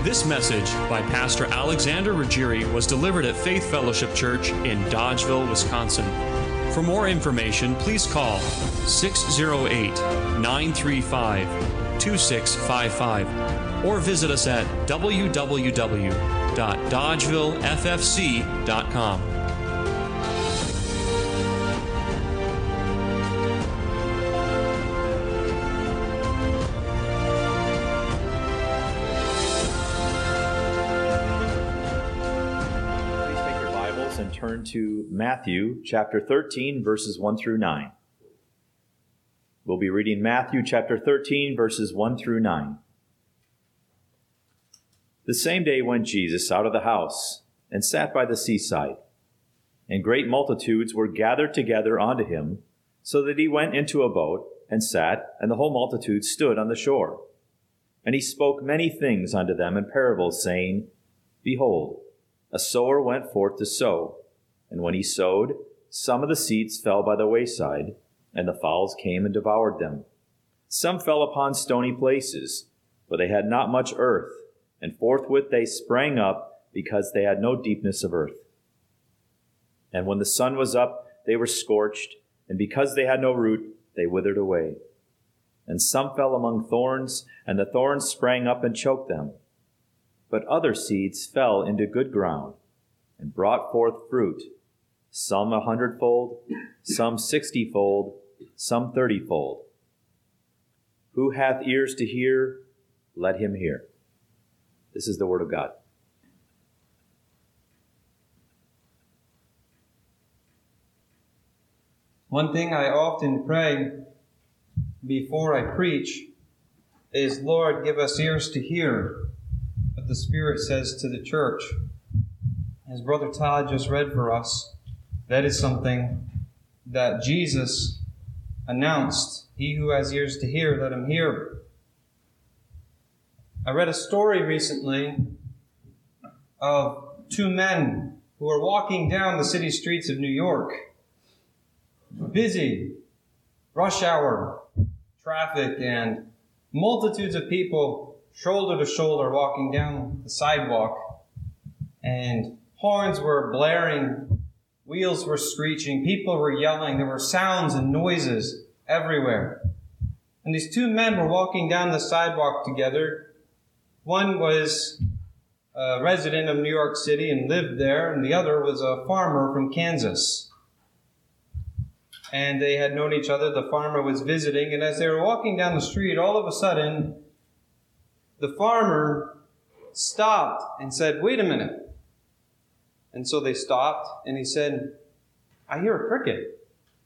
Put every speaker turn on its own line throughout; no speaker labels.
This message by Pastor Alexander Ruggieri was delivered at Faith Fellowship Church in Dodgeville, Wisconsin. For more information, please call 608-935-2655 or visit us at www.dodgevilleffc.com.
And turn to Matthew chapter 13, verses 1 through 9. We'll be reading Matthew chapter 13, verses 1 through 9. The same day went Jesus out of the house and sat by the seaside, and great multitudes were gathered together unto him, so that he went into a boat and sat, and the whole multitude stood on the shore. And he spoke many things unto them in parables, saying, Behold, a sower went forth to sow, and when he sowed, some of the seeds fell by the wayside, and the fowls came and devoured them. Some fell upon stony places, for they had not much earth, and forthwith they sprang up, because they had no deepness of earth. And when the sun was up, they were scorched, and because they had no root, they withered away. And some fell among thorns, and the thorns sprang up and choked them. But other seeds fell into good ground, and brought forth fruit, some 100-fold, some 60-fold, some 30-fold. Who hath ears to hear, let him hear. This is the word of God.
One thing I often pray before I preach is, Lord, give us ears to hear what the Spirit says to the church. As Brother Todd just read for us, that is something that Jesus announced. He who has ears to hear, let him hear. I read a story recently of two men who were walking down the city streets of New York. Busy, rush hour, traffic, and multitudes of people shoulder to shoulder walking down the sidewalk. And horns were blaring, wheels were screeching, people were yelling, there were sounds and noises everywhere. And these two men were walking down the sidewalk together. One was a resident of New York City and lived there, and the other was a farmer from Kansas. And they had known each other. The farmer was visiting, and as they were walking down the street, all of a sudden, the farmer stopped and said, "Wait a minute." And so they stopped, and he said, "I hear a cricket."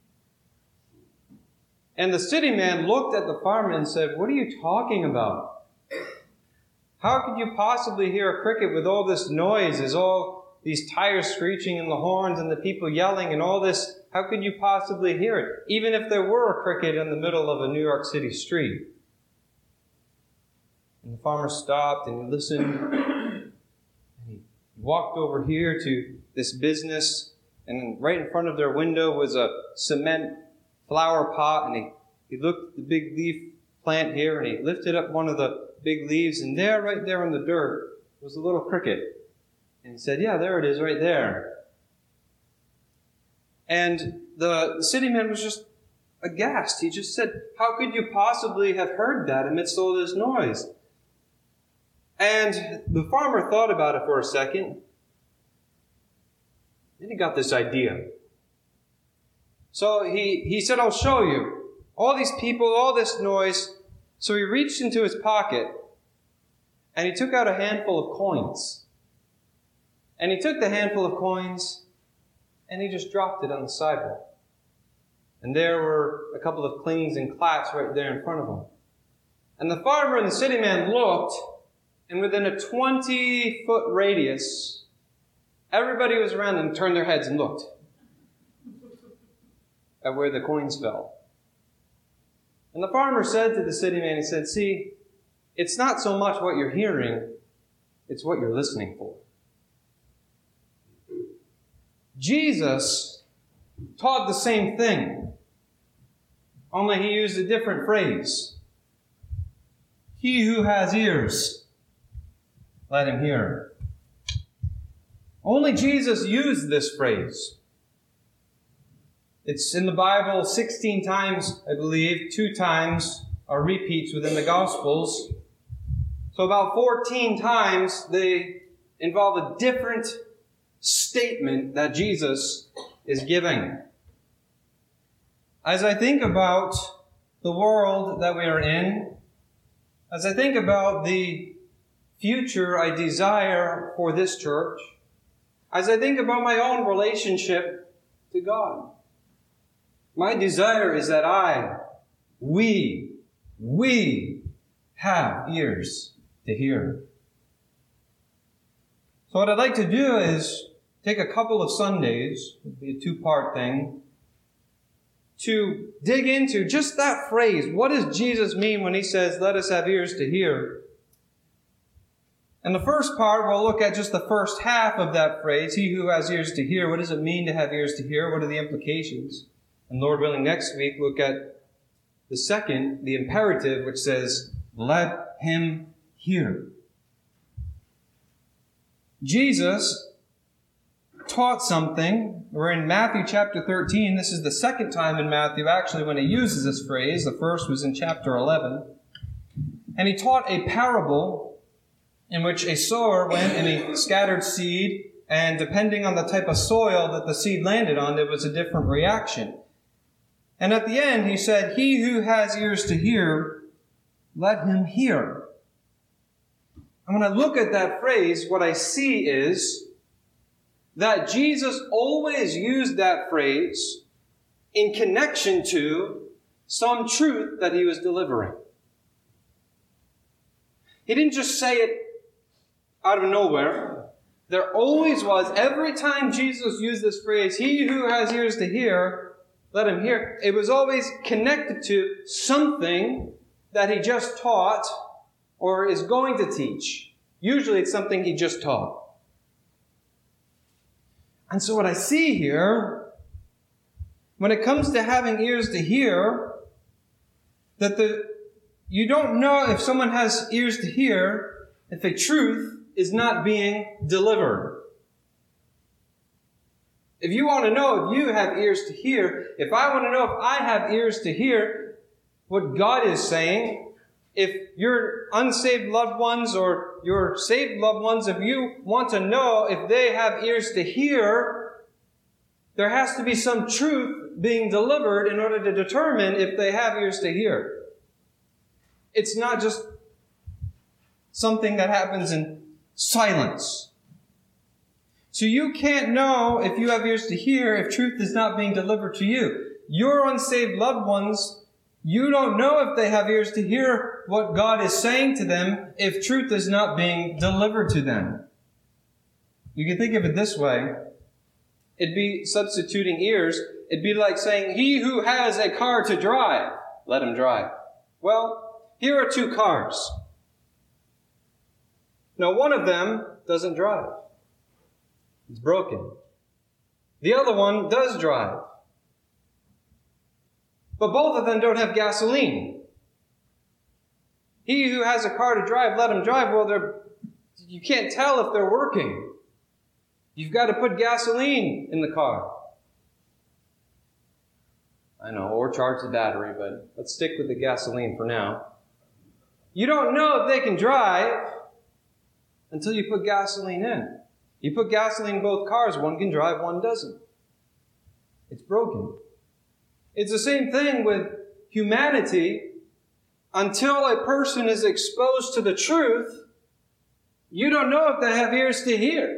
And the city man looked at the farmer and said, "What are you talking about? How could you possibly hear a cricket with all this noise? There's all these tires screeching and the horns and the people yelling and all this. How could you possibly hear it? Even if there were a cricket in the middle of a New York City street." And the farmer stopped and he listened. And he walked over here to this business, and right in front of their window was a cement flower pot, and he looked at the big leaf plant here, and he lifted up one of the big leaves, and there, right there in the dirt, was a little cricket. And he said, "Yeah, there it is, right there." And the city man was just aghast. He just said, "How could you possibly have heard that amidst all this noise?" And the farmer thought about it for a second. Then he got this idea. So he said, "I'll show you. All these people, all this noise." So he reached into his pocket and he took out a handful of coins. And he took the handful of coins and he just dropped it on the sidewalk. And there were a couple of clings and clats right there in front of him. And the farmer and the city man looked, and within a 20-foot radius, everybody who was around them turned their heads and looked at where the coins fell. And the farmer said to the city man, he said, "See, it's not so much what you're hearing, it's what you're listening for." Jesus taught the same thing, only he used a different phrase. He who has ears, let him hear. Only Jesus used this phrase. It's in the Bible 16 times, I believe. 2 times are repeats within the Gospels. So about 14 times they involve a different statement that Jesus is giving. As I think about the world that we are in, as I think about the future I desire for this church, as I think about my own relationship to God, my desire is that we have ears to hear. So what I'd like to do is take a couple of Sundays, it'll be a 2-part thing, to dig into just that phrase. What does Jesus mean when he says, let us have ears to hear? And the first part, we'll look at just the first half of that phrase, he who has ears to hear. What does it mean to have ears to hear? What are the implications? And Lord willing, next week, look at the second, the imperative, which says, let him hear. Jesus taught something. We're in Matthew chapter 13. This is the second time in Matthew, actually, when he uses this phrase. The first was in chapter 11. And he taught a parable in which a sower went and he scattered seed, and depending on the type of soil that the seed landed on, there was a different reaction. And at the end, he said, he who has ears to hear, let him hear. And when I look at that phrase, what I see is that Jesus always used that phrase in connection to some truth that he was delivering. He didn't just say it out of nowhere. There always was, every time Jesus used this phrase, he who has ears to hear, let him hear, it was always connected to something that he just taught or is going to teach. Usually it's something he just taught. And so what I see here, when it comes to having ears to hear, that you don't know if someone has ears to hear if a truth is not being delivered. If you want to know if you have ears to hear, if I want to know if I have ears to hear what God is saying, if your unsaved loved ones or your saved loved ones, if you want to know if they have ears to hear, there has to be some truth being delivered in order to determine if they have ears to hear. It's not just something that happens in silence. So you can't know if you have ears to hear if truth is not being delivered to you. Your unsaved loved ones, you don't know if they have ears to hear what God is saying to them if truth is not being delivered to them. You can think of it this way. It'd be substituting ears. It'd be like saying, he who has a car to drive, let him drive. Well, here are 2 cars. Now, one of them doesn't drive. It's broken. The other one does drive. But both of them don't have gasoline. He who has a car to drive, let him drive. Well, you can't tell if they're working. You've got to put gasoline in the car. I know, or charge the battery, but let's stick with the gasoline for now. You don't know if they can drive until you put gasoline in. You put gasoline in both cars, one can drive, one doesn't. It's broken. It's the same thing with humanity. Until a person is exposed to the truth, you don't know if they have ears to hear.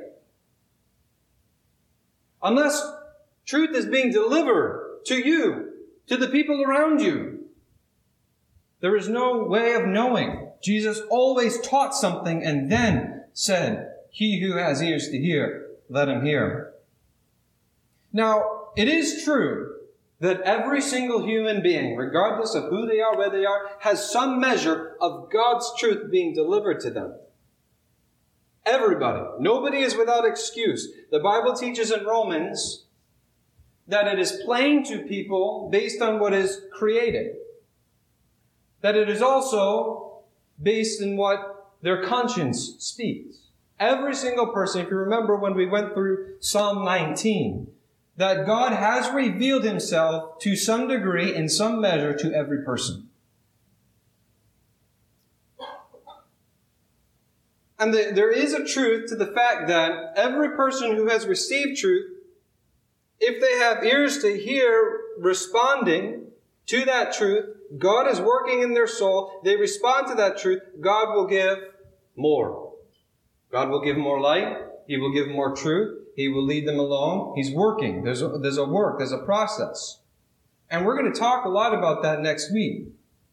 Unless truth is being delivered to you, to the people around you, there is no way of knowing. Jesus always taught something and then said, he who has ears to hear, let him hear. Now, it is true that every single human being, regardless of who they are, where they are, has some measure of God's truth being delivered to them. Everybody. Nobody is without excuse. The Bible teaches in Romans that it is plain to people based on what is created. That it is also based in what their conscience speaks. Every single person, if you remember when we went through Psalm 19, that God has revealed himself to some degree, in some measure, to every person. And there is a truth to the fact that every person who has received truth, if they have ears to hear, responding to that truth, God is working in their soul. They respond to that truth. God will give more. God will give more light. He will give more truth. He will lead them along. He's working. There's a work. There's a process. And we're going to talk a lot about that next week.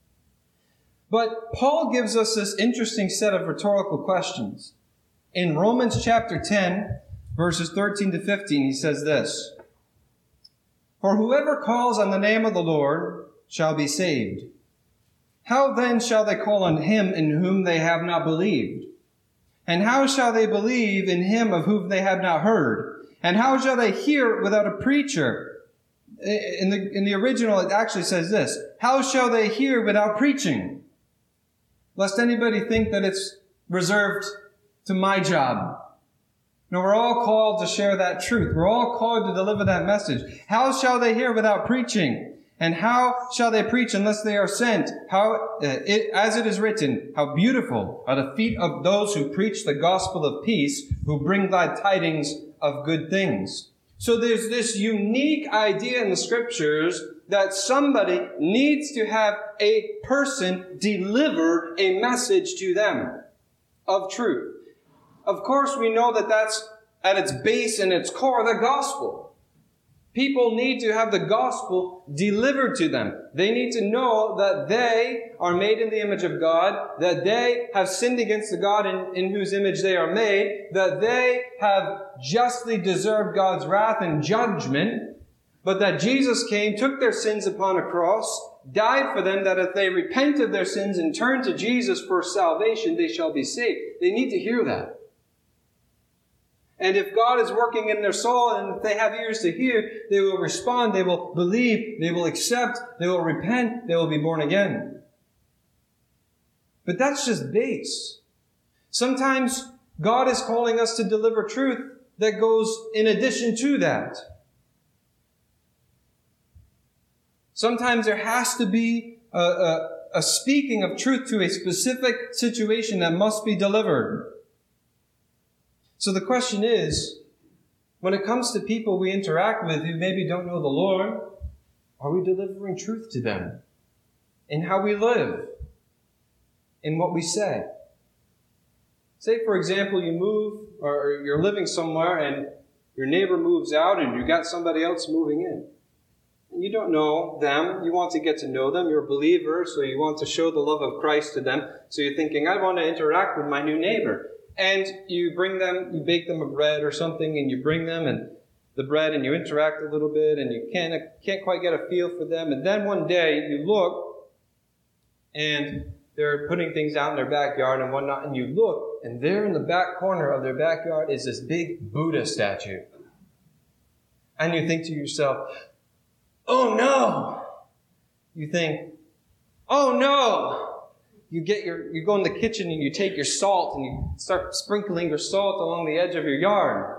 But Paul gives us this interesting set of rhetorical questions. In Romans chapter 10, verses 13 to 15, he says this, "For whoever calls on the name of the Lord shall be saved. How then shall they call on him in whom they have not believed? And how shall they believe in him of whom they have not heard? And how shall they hear without a preacher?" In the original, it actually says this, "How shall they hear without preaching?" Lest anybody think that it's reserved to my job. No, we're all called to share that truth. We're all called to deliver that message. How shall they hear without preaching? And how shall they preach unless they are sent? As it is written, how beautiful are the feet of those who preach the gospel of peace, who bring glad tidings of good things. So there's this unique idea in the scriptures that somebody needs to have a person deliver a message to them of truth. Of course, we know that that's at its base and its core, the gospel. People need to have the gospel delivered to them. They need to know that they are made in the image of God, that they have sinned against the God in whose image they are made, that they have justly deserved God's wrath and judgment, but that Jesus came, took their sins upon a cross, died for them, that if they repent of their sins and turn to Jesus for salvation, they shall be saved. They need to hear that. And if God is working in their soul, and if they have ears to hear, they will respond, they will believe, they will accept, they will repent, they will be born again. But that's just base. Sometimes God is calling us to deliver truth that goes in addition to that. Sometimes there has to be a speaking of truth to a specific situation that must be delivered. So the question is, when it comes to people we interact with who maybe don't know the Lord, are we delivering truth to them in how we live, in what we say? Say, for example, you move or you're living somewhere and your neighbor moves out and you got somebody else moving in. And you don't know them. You want to get to know them. You're a believer, so you want to show the love of Christ to them. So you're thinking, I want to interact with my new neighbor. And you bring them, you bake them a bread or something, and you bring them and the bread, and you interact a little bit, and you can't quite get a feel for them. And then one day you look, and they're putting things out in their backyard and whatnot, and you look, and there in the back corner of their backyard is this big Buddha statue. And you think to yourself, oh no! You think, oh no! You go in the kitchen and you take your salt and you start sprinkling your salt along the edge of your yard.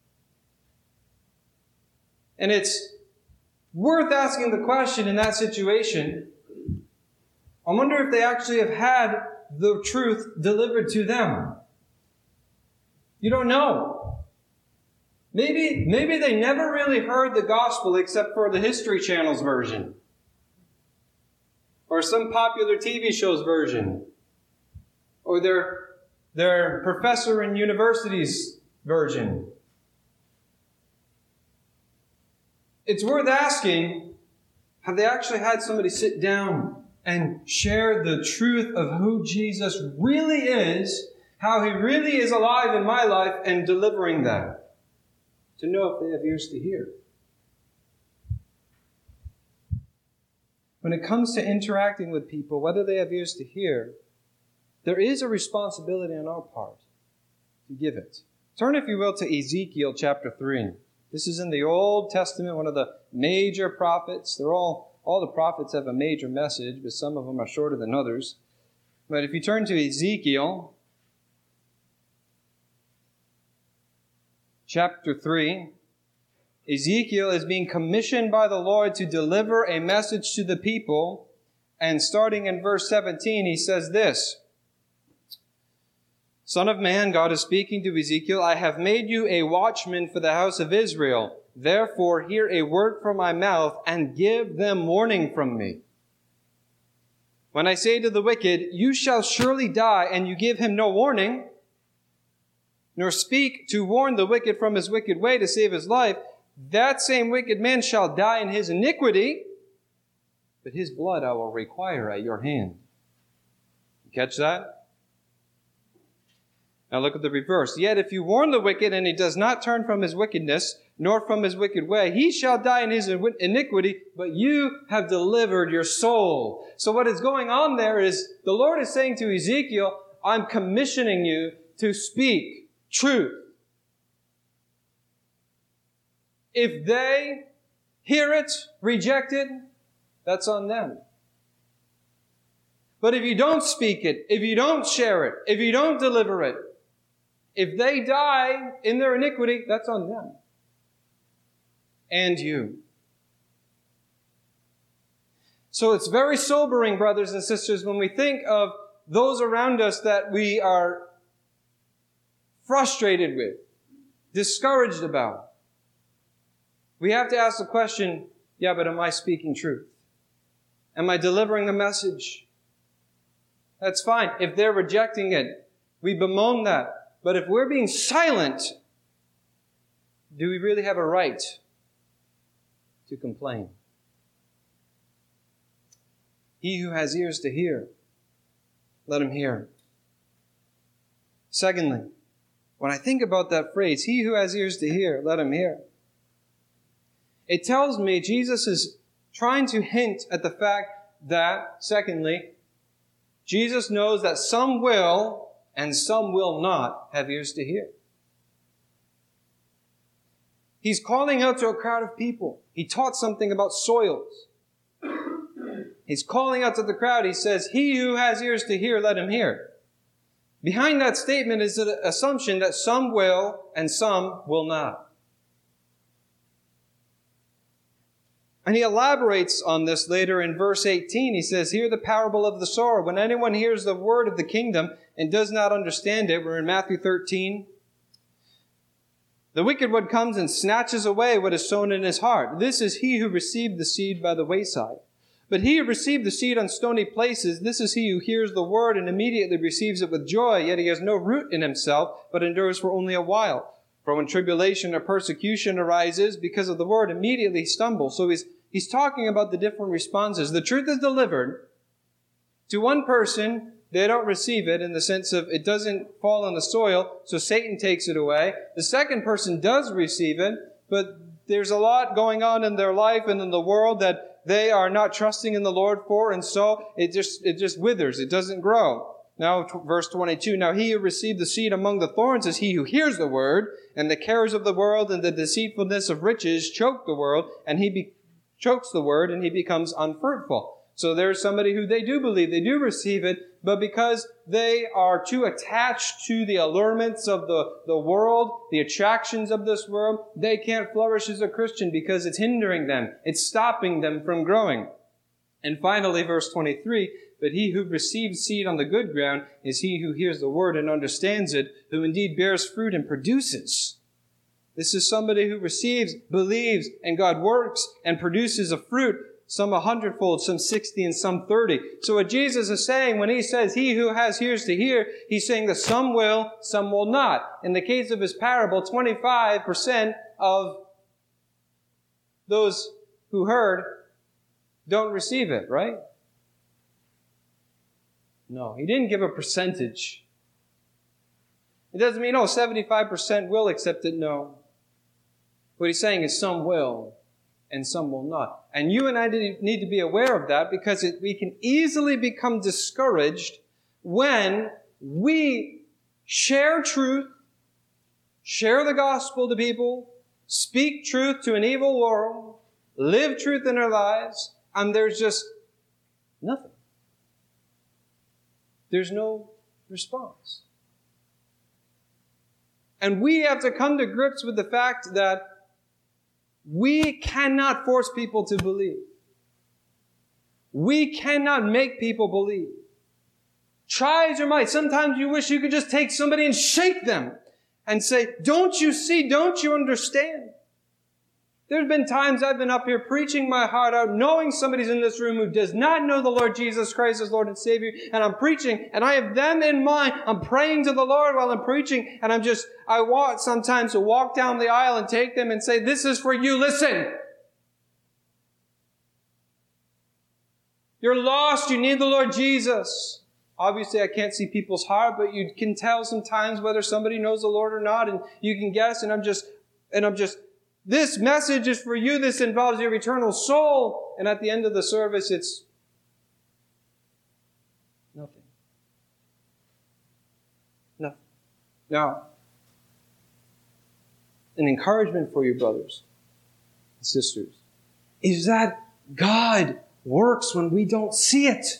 And it's worth asking the question in that situation, I wonder if they actually have had the truth delivered to them. You don't know. Maybe they never really heard the gospel except for the History Channel's version. Or some popular TV show's version. Or their professor in university's version. It's worth asking, have they actually had somebody sit down and share the truth of who Jesus really is, how He really is alive in my life, and delivering that? To know if they have ears to hear. When it comes to interacting with people, whether they have ears to hear, there is a responsibility on our part to give it. Turn, if you will, to Ezekiel chapter 3. This is in the Old Testament, one of the major prophets. All the prophets have a major message, but some of them are shorter than others. But if you turn to Ezekiel chapter 3, Ezekiel is being commissioned by the Lord to deliver a message to the people. And starting in verse 17, he says this, Son of man, God is speaking to Ezekiel, I have made you a watchman for the house of Israel. Therefore, hear a word from my mouth and give them warning from me. When I say to the wicked, you shall surely die, and you give him no warning, nor speak to warn the wicked from his wicked way to save his life, that same wicked man shall die in his iniquity, but his blood I will require at your hand. You catch that? Now look at the reverse. Yet if you warn the wicked, and he does not turn from his wickedness, nor from his wicked way, he shall die in his iniquity, but you have delivered your soul. So what is going on there is, the Lord is saying to Ezekiel, I'm commissioning you to speak truth. If they hear it, reject it, that's on them. But if you don't speak it, if you don't share it, if you don't deliver it, if they die in their iniquity, that's on them. And you. So it's very sobering, brothers and sisters, when we think of those around us that we are frustrated with, discouraged about. We have to ask the question, yeah, but am I speaking truth? Am I delivering the message? That's fine. If they're rejecting it, we bemoan that. But if we're being silent, do we really have a right to complain? He who has ears to hear, let him hear. Secondly, when I think about that phrase, he who has ears to hear, let him hear, it tells me Jesus is trying to hint at the fact that, secondly, Jesus knows that some will and some will not have ears to hear. He's calling out to a crowd of people. He taught something about soils. He's calling out to the crowd. He says, he who has ears to hear, let him hear. Behind that statement is an assumption that some will and some will not. And he elaborates on this later in verse 18. He says, hear the parable of the sower. When anyone hears the word of the kingdom and does not understand it, we're in Matthew 13. The wicked one comes and snatches away what is sown in his heart. This is he who received the seed by the wayside. But he who received the seed on stony places, this is he who hears the word and immediately receives it with joy, yet he has no root in himself, but endures for only a while. For when tribulation or persecution arises because of the word, immediately he stumbles. So he's talking about the different responses. The truth is delivered to one person. They don't receive it in the sense of it doesn't fall on the soil, so Satan takes it away. The second person does receive it, but there's a lot going on in their life and in the world that they are not trusting in the Lord for, and so it just withers. It doesn't grow. Now, verse 22, now he who received the seed among the thorns is he who hears the word, and the cares of the world and the deceitfulness of riches choke the world, and chokes the word, and he becomes unfruitful. So there's somebody who they do believe, they do receive it, but because they are too attached to the allurements of the world, the attractions of this world, they can't flourish as a Christian because it's hindering them. It's stopping them from growing. And finally, verse 23, but he who receives seed on the good ground is he who hears the word and understands it, who indeed bears fruit and produces. This is somebody who receives, believes, and God works and produces a fruit, some 100-fold, some 60, and some 30. So what Jesus is saying when he says, he who has ears to hear, he's saying that some will not. In the case of his parable, 25% of those who heard don't receive it, right? No, he didn't give a percentage. It doesn't mean, 75% will accept it. No. What he's saying is some will and some will not. And you and I need to be aware of that because we can easily become discouraged when we share truth, share the gospel to people, speak truth to an evil world, live truth in our lives, and there's just nothing. There's no response. And we have to come to grips with the fact that we cannot force people to believe. We cannot make people believe. Try as you might. Sometimes you wish you could just take somebody and shake them and say, don't you see? Don't you understand? There's been times I've been up here preaching my heart out, knowing somebody's in this room who does not know the Lord Jesus Christ as Lord and Savior, and I'm preaching, and I have them in mind. I'm praying to the Lord while I'm preaching, and I want sometimes to walk down the aisle and take them and say, this is for you, listen. You're lost, you need the Lord Jesus. Obviously, I can't see people's heart, but you can tell sometimes whether somebody knows the Lord or not, and you can guess, and I'm just, this message is for you. This involves your eternal soul. And at the end of the service, it's nothing. Nothing. Now, an encouragement for you, brothers and sisters, is that God works when we don't see it.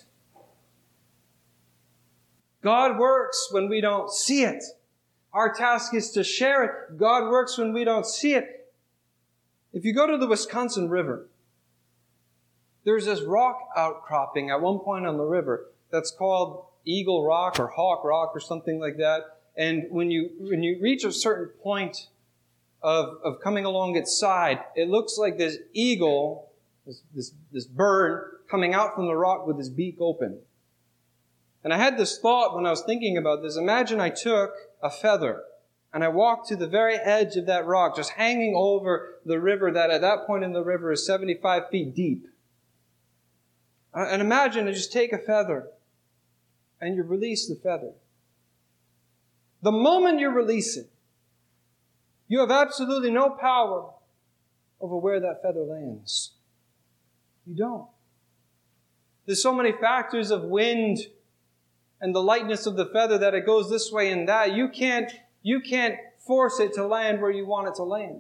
God works when we don't see it. Our task is to share it. God works when we don't see it. If you go to the Wisconsin River, there's this rock outcropping at one point on the river that's called Eagle Rock or Hawk Rock or something like that. And when you reach a certain point of coming along its side, it looks like this eagle, this bird, coming out from the rock with his beak open. And I had this thought when I was thinking about this. Imagine I took a feather and I walked to the very edge of that rock, just hanging over the river that at that point in the river is 75 feet deep. And imagine I just take a feather and you release the feather. The moment you release it, you have absolutely no power over where that feather lands. You don't. There's so many factors of wind and the lightness of the feather that it goes this way and that. You can't force it to land where you want it to land.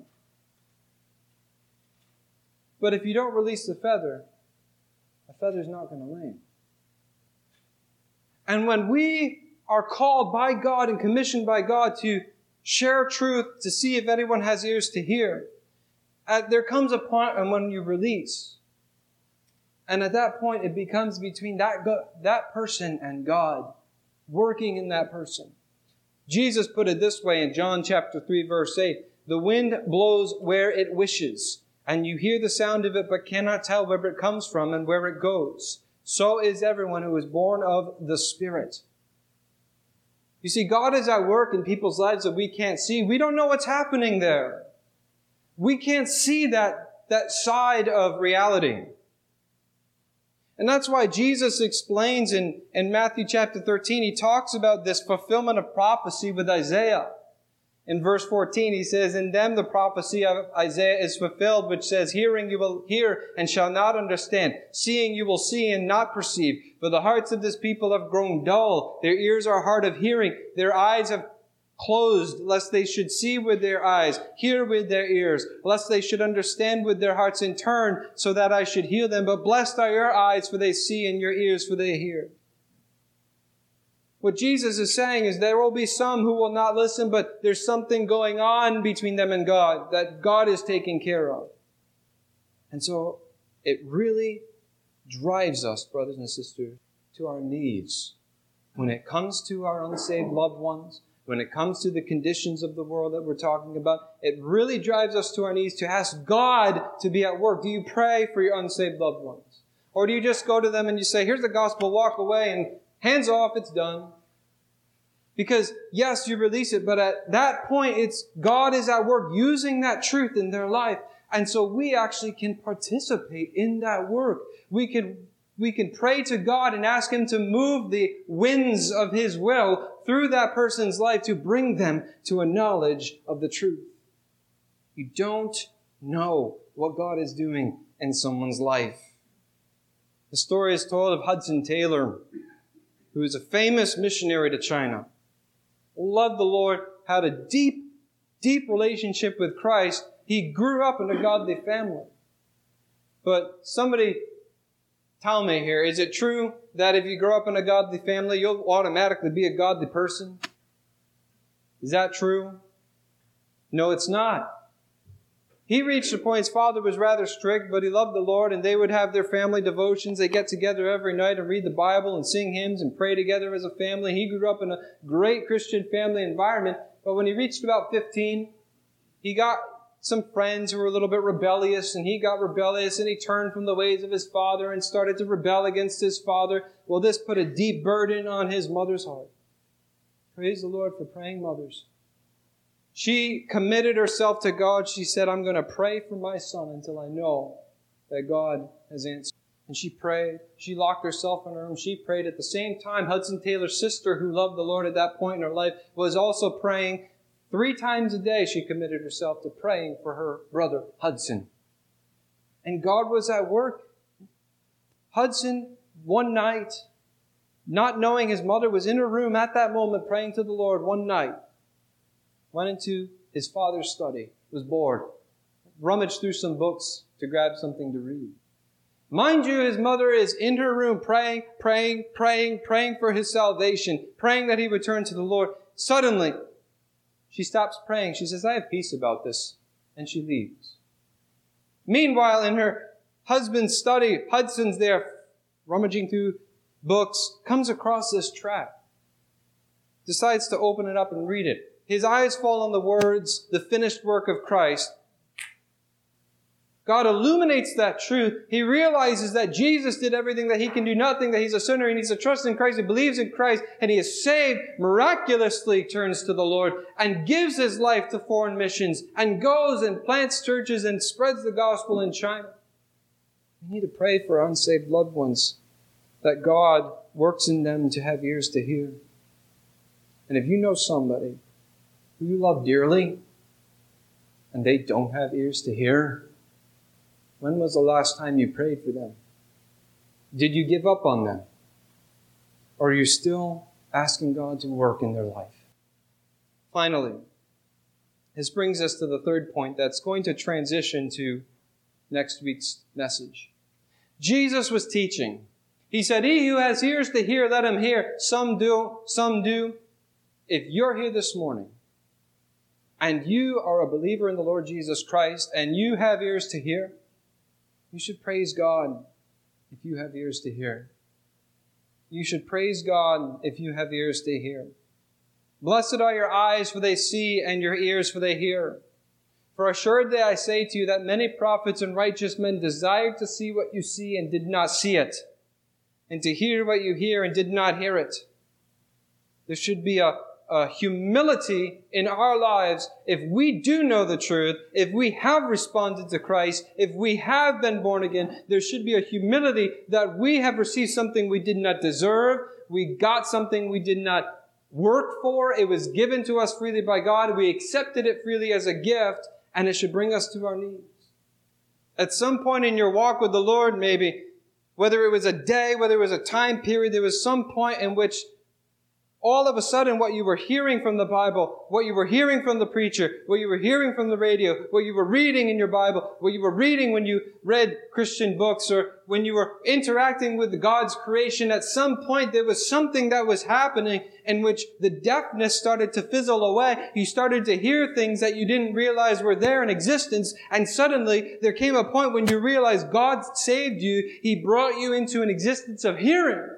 But if you don't release the feather's not going to land. And when we are called by God and commissioned by God to share truth, to see if anyone has ears to hear, there comes a point when you release. And at that point, it becomes between that person and God, working in that person. Jesus put it this way in John chapter 3, verse 8. The wind blows where it wishes, and you hear the sound of it, but cannot tell where it comes from and where it goes. So is everyone who is born of the Spirit. You see, God is at work in people's lives that we can't see. We don't know what's happening there. We can't see that side of reality. And that's why Jesus explains in Matthew chapter 13, he talks about this fulfillment of prophecy with Isaiah. In verse 14, he says, in them the prophecy of Isaiah is fulfilled, which says, hearing you will hear and shall not understand. Seeing you will see and not perceive. For the hearts of this people have grown dull. Their ears are hard of hearing. Their eyes have closed, lest they should see with their eyes, hear with their ears, lest they should understand with their hearts and turn, so that I should heal them. But blessed are your eyes, for they see, and your ears, for they hear. What Jesus is saying is there will be some who will not listen, but there's something going on between them and God that God is taking care of. And so it really drives us, brothers and sisters, to our knees when it comes to our unsaved loved ones. When it comes to the conditions of the world that we're talking about, it really drives us to our knees to ask God to be at work. Do you pray for your unsaved loved ones? Or do you just go to them and you say, here's the gospel, walk away, and hands off, it's done? Because, yes, you release it, but at that point, it's God is at work using that truth in their life. And so we actually can participate in that work. We can pray to God and ask Him to move the winds of His will through that person's life to bring them to a knowledge of the truth. You don't know what God is doing in someone's life. The story is told of Hudson Taylor, who is a famous missionary to China. Loved the Lord, had a deep, deep relationship with Christ. He grew up in a godly family. But somebody tell me here, is it true that if you grow up in a godly family, you'll automatically be a godly person? Is that true? No, it's not. He reached a point, his father was rather strict, but he loved the Lord, and they would have their family devotions. They get together every night and read the Bible and sing hymns and pray together as a family. He grew up in a great Christian family environment, but when he reached about 15, he got some friends who were a little bit rebellious, and he got rebellious, and he turned from the ways of his father and started to rebel against his father. Well, this put a deep burden on his mother's heart. Praise the Lord for praying mothers. She committed herself to God. She said, I'm going to pray for my son until I know that God has answered. And she prayed. She locked herself in her room. She prayed. At the same time, Hudson Taylor's sister, who loved the Lord at that point in her life, was also praying. 3 times a day she committed herself to praying for her brother Hudson. And God was at work. Hudson, one night, not knowing his mother was in her room at that moment praying to the Lord one night, went into his father's study, was bored, rummaged through some books to grab something to read. Mind you, his mother is in her room praying for his salvation, praying that he would turn to the Lord. Suddenly, she stops praying. She says, I have peace about this. And she leaves. Meanwhile, in her husband's study, Hudson's there rummaging through books, comes across this tract, decides to open it up and read it. His eyes fall on the words, the finished work of Christ. God illuminates that truth. He realizes that Jesus did everything, that he can do nothing, that he's a sinner, he needs to trust in Christ, he believes in Christ, and he is saved, miraculously turns to the Lord, and gives his life to foreign missions, and goes and plants churches and spreads the gospel in China. We need to pray for our unsaved loved ones, that God works in them to have ears to hear. And if you know somebody who you love dearly, and they don't have ears to hear, when was the last time you prayed for them? Did you give up on them? Or are you still asking God to work in their life? Finally, this brings us to the third point that's going to transition to next week's message. Jesus was teaching. He said, he who has ears to hear, let him hear. Some do, some do. If you're here this morning, and you are a believer in the Lord Jesus Christ, and you have ears to hear, you should praise God if you have ears to hear. You should praise God if you have ears to hear. Blessed are your eyes, for they see, and your ears, for they hear. For assuredly I say to you that many prophets and righteous men desired to see what you see and did not see it, and to hear what you hear and did not hear it. There should be a humility in our lives if we do know the truth, if we have responded to Christ, if we have been born again. There should be a humility that we have received something we did not deserve. We got something we did not work for. It was given to us freely by God. We accepted it freely as a gift, and it should bring us to our knees. At some point in your walk with the Lord, maybe, whether it was a day, whether it was a time period, there was some point in which all of a sudden, what you were hearing from the Bible, what you were hearing from the preacher, what you were hearing from the radio, what you were reading in your Bible, what you were reading when you read Christian books, or when you were interacting with God's creation, at some point there was something that was happening in which the deafness started to fizzle away. You started to hear things that you didn't realize were there in existence, and suddenly there came a point when you realized God saved you. He brought you into an existence of hearing.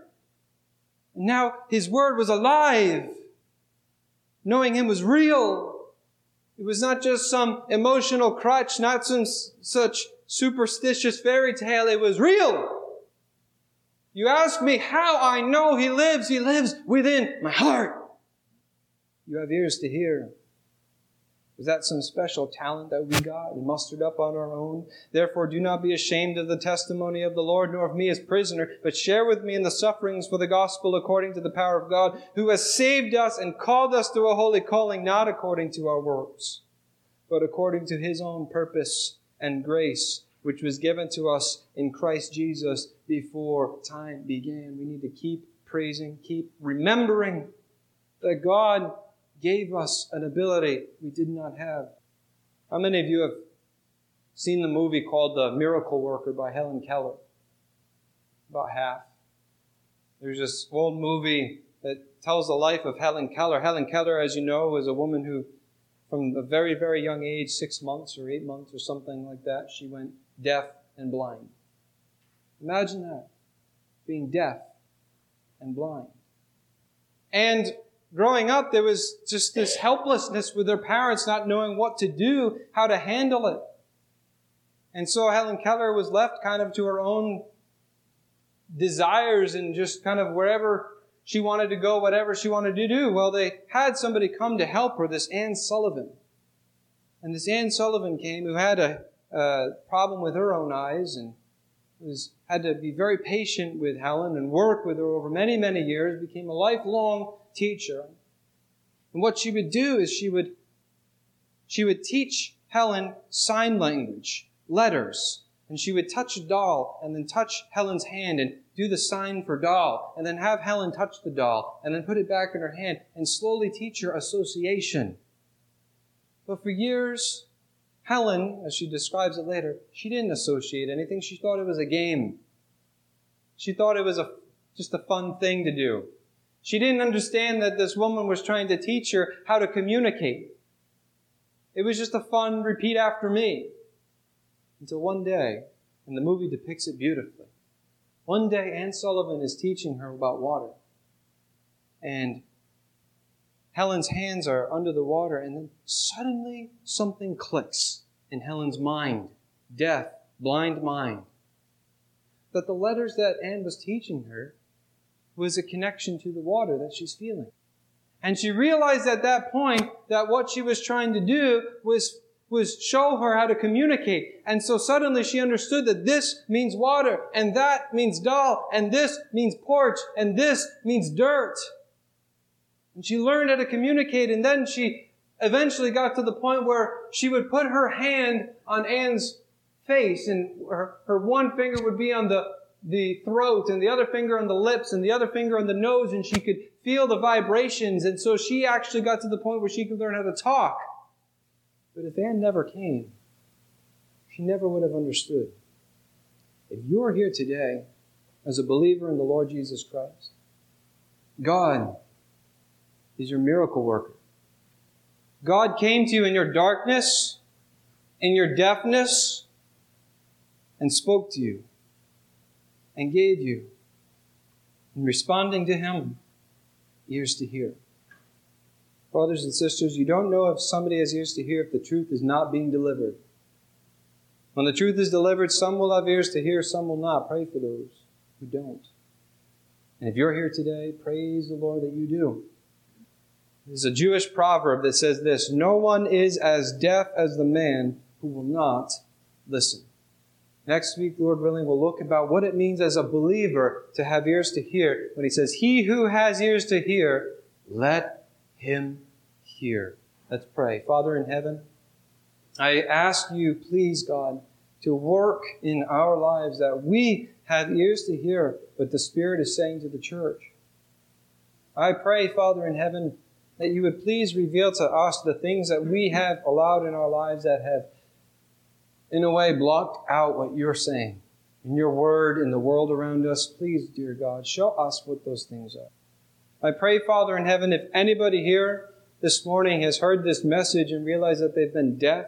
Now His Word was alive. Knowing Him was real. It was not just some emotional crutch, not some such superstitious fairy tale. It was real. You ask me how I know He lives. He lives within my heart. You have ears to hear. Is that some special talent that we got and mustered up on our own? Therefore, do not be ashamed of the testimony of the Lord, nor of me as prisoner, but share with me in the sufferings for the gospel according to the power of God, who has saved us and called us to a holy calling, not according to our works, but according to His own purpose and grace, which was given to us in Christ Jesus before time began. We need to keep praising, keep remembering that God gave us an ability we did not have. How many of you have seen the movie called The Miracle Worker by Helen Keller? About half. There's this old movie that tells the life of Helen Keller. Helen Keller, as you know, was a woman who from a very, very young age, 6 months or 8 months or something like that, she went deaf and blind. Imagine that, being deaf and blind. And growing up, there was just this helplessness with her parents not knowing what to do, how to handle it. And so Helen Keller was left kind of to her own desires and just kind of wherever she wanted to go, whatever she wanted to do. Well, they had somebody come to help her, this Anne Sullivan. And this Anne Sullivan came who had a problem with her own eyes and had to be very patient with Helen and work with her over many, many years, became a lifelong teacher. And what she would do is she would teach Helen sign language, letters, and she would touch a doll and then touch Helen's hand and do the sign for doll, and then have Helen touch the doll and then put it back in her hand and slowly teach her association. But for years, Helen, as she describes it later, she didn't associate anything. She thought it was a game. She thought it was just a fun thing to do. She didn't understand that this woman was trying to teach her how to communicate. It was just a fun repeat after me. Until one day, and the movie depicts it beautifully, one day Anne Sullivan is teaching her about water. And Helen's hands are under the water, and then suddenly something clicks in Helen's mind, deaf, blind mind. That the letters that Anne was teaching her was a connection to the water that she's feeling. And she realized at that point that what she was trying to do was show her how to communicate. And so suddenly she understood that this means water, and that means doll, and this means porch, and this means dirt. And she learned how to communicate, and then she eventually got to the point where she would put her hand on Anne's face, and her one finger would be on the throat, and the other finger on the lips, and the other finger on the nose, and she could feel the vibrations. And so she actually got to the point where she could learn how to talk. But if Anne never came, she never would have understood. If you're here today as a believer in the Lord Jesus Christ, God is your miracle worker. God came to you in your darkness, in your deafness, and spoke to you and gave you, in responding to Him, ears to hear. Brothers and sisters, you don't know if somebody has ears to hear if the truth is not being delivered. When the truth is delivered, some will have ears to hear, some will not. Pray for those who don't. And if you're here today, praise the Lord that you do. There's a Jewish proverb that says this: no one is as deaf as the man who will not listen. Next week, Lord willing, we'll look about what it means as a believer to have ears to hear. When he says, he who has ears to hear, let him hear. Let's pray. Father in heaven, I ask you, please, God, to work in our lives that we have ears to hear what the Spirit is saying to the church. I pray, Father in heaven, that you would please reveal to us the things that we have allowed in our lives that have, in a way, blocked out what you're saying in your word, in the world around us. Please, dear God, show us what those things are. I pray, Father in heaven, if anybody here this morning has heard this message and realized that they've been deaf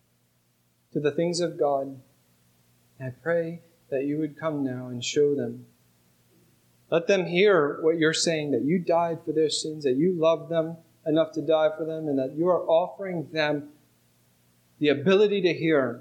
to the things of God, I pray that you would come now and show them. Let them hear what you're saying, that you died for their sins, that you love them enough to die for them, and that you are offering them the ability to hear.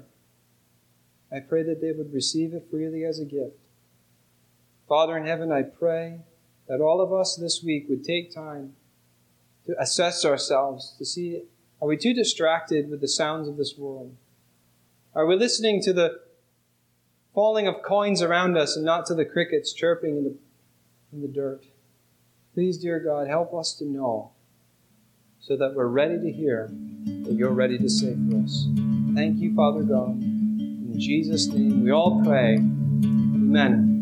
I pray that they would receive it freely as a gift. Father in heaven, I pray that all of us this week would take time to assess ourselves, to see, are we too distracted with the sounds of this world? Are we listening to the falling of coins around us and not to the crickets chirping in the dirt? Please, dear God, help us to know so that we're ready to hear what you're ready to say for us. Thank you, Father God. In Jesus' name, we all pray. Amen.